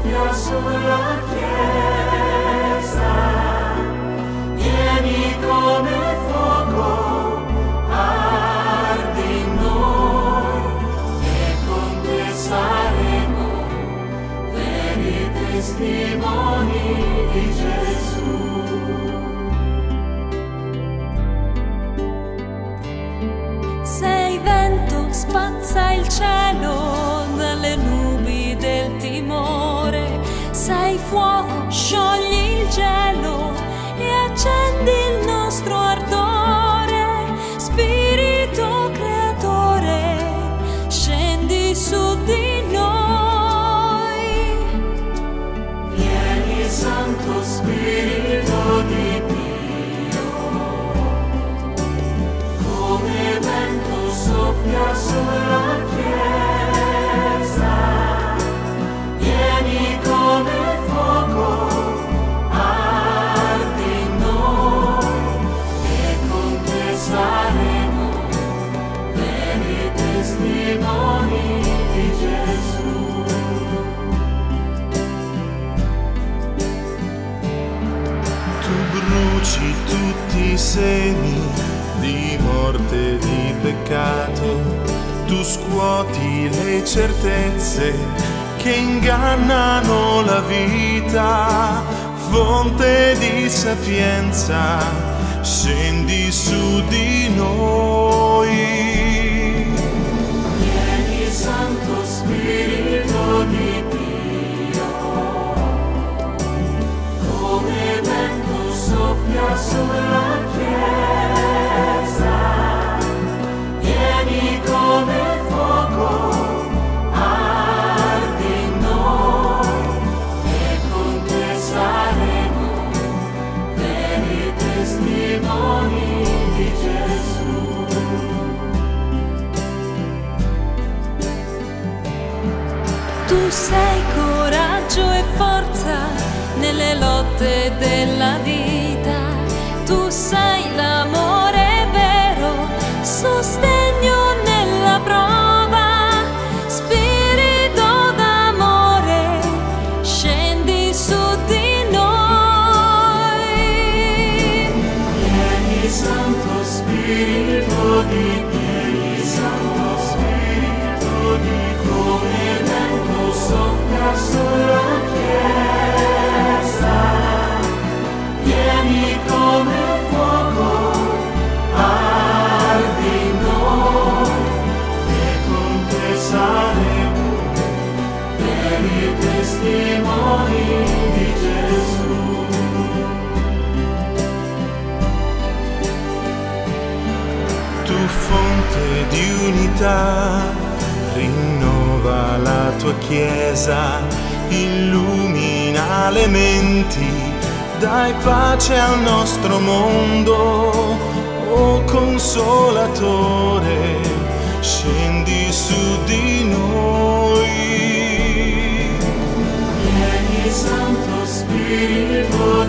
soffia sulla Chiesa, vieni come fuoco, ardi in noi e con te saremo veri testimoni di Gesù. Sei vento, spazza il cielo dalle nubi del timore. Sei fuoco, sciogli il gelo e accendi il nostro ardore. Spirito creatore, scendi su di noi. Vieni Santo Spirito di Dio, come vento soffia sulla Chiesa, vieni come fuoco, ardi in noi e con te saremo veri testimoni di Gesù. Tu bruci tutti i semi di morte e di peccato, tu scuoti le certezze che ingannano la vita, fonte di sapienza, scendi su di noi. Vieni Santo Spirito di Dio, come vento soffia sulla Chiesa, vieni come fuoco, ardi in noi e con te saremo veri testimoni di Gesù. Tu sei coraggio e forza nelle lotte della vita. Tu sei l'amore vero, sostegno nella prova. Spirito d'amore, scendi su di noi. Vieni Santo Spirito di Vieni Santo Spirito di come vento soffia sulla Chiesa, vieni come fuoco, ardi in noi e con te saremo veri testimoni di Gesù. Tu fonte di unità, rinnova la tua Chiesa, illumina le menti, dai pace al nostro mondo, oh Consolatore, scendi su di noi. Vieni Santo Spirito